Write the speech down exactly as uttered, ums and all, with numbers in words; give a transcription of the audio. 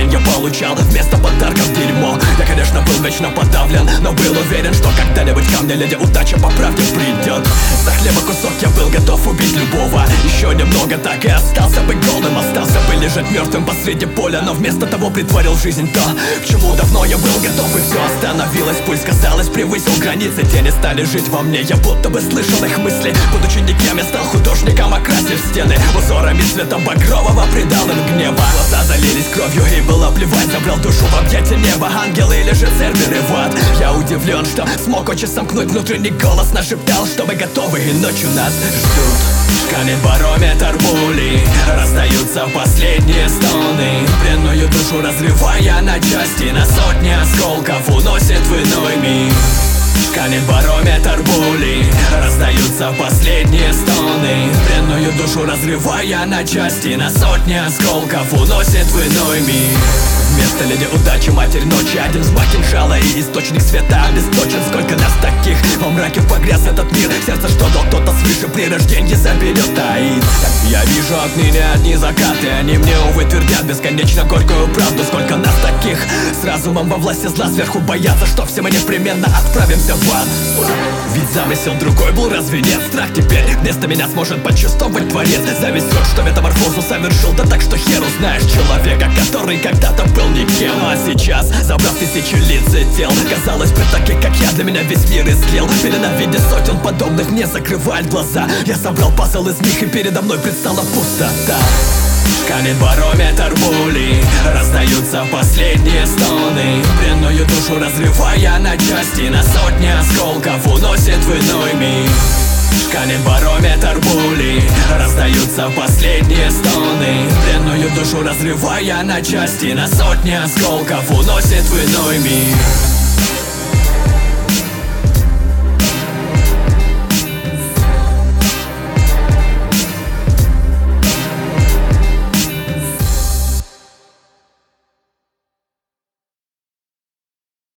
день я получал вместо подарков дерьмо. Я, конечно, был вечно подавлен, но был уверен, что когда-нибудь ко мне леди удача по правде придет. За хлеба кусок я был готов убить любого. Еще немного, так и остался бы голым. Остался бы лежать мертвым посреди поля, но вместо того притворил в жизнь то, к чему давно я был готов. И все остановилось, пульс, казалось, превысил границы. Тени стали жить во мне, я будто бы слышал их мысли. Будучи никем, я стал художником, окрасив стены узорами цветом багрового, придал им гнева. Глаза залились кровью и было плевать, забрал душу в объятия неба. Ангелы или же церберы в ад. Я удивлен, что смог очи сомкнуть. Внутренний голос нашептал, что мы готовы и ночью нас ждут. Шкалит барометр боли, раздаются последние стоны. Бренную душу разрывая на части, на сотни осколков уносит в иной мир. Шкалит барометр боли, раздаются последние стоны. Бренную душу разрывая на части, на сотни осколков уносит в иной мир. Вместо леди удачи матерь ночи, один взмах кинжала и источник света обесточен. Сколько нас таких, во мраке погряз этот мир. Сердце, что дал кто-то свыше, при рождении заберет таит. Я вижу отныне одни закаты, они мне, увы, твердят бесконечно горькую правду. Сколько нас таких, с разумом во власти зла, сверху боятся, что все мы непременно отправимся в ад. Ведь замысел другой был, разве нет? Страх теперь вместо меня сможет почувствовать творец. Зависть тот, что метаморфозу совершил, да так, что хер узнаешь человека, который когда-то был никем. А сейчас, забрав тысячи лиц и тел, казалось бы, таких как я, для меня весь мир истлел. Пелена в виде сотен подобных мне закрывает глаза. Я собрал пазл из них, и передо мной предстала пустота. Шкалит барометр боли, раздаются последние стоны. Бренную душу разрывая на части, на сотни осколков уносит в иной мир. Шкалит барометр боли, раздаются последние стоны. Бренную душу разрывая на части, на сотни осколков уносит в иной мир.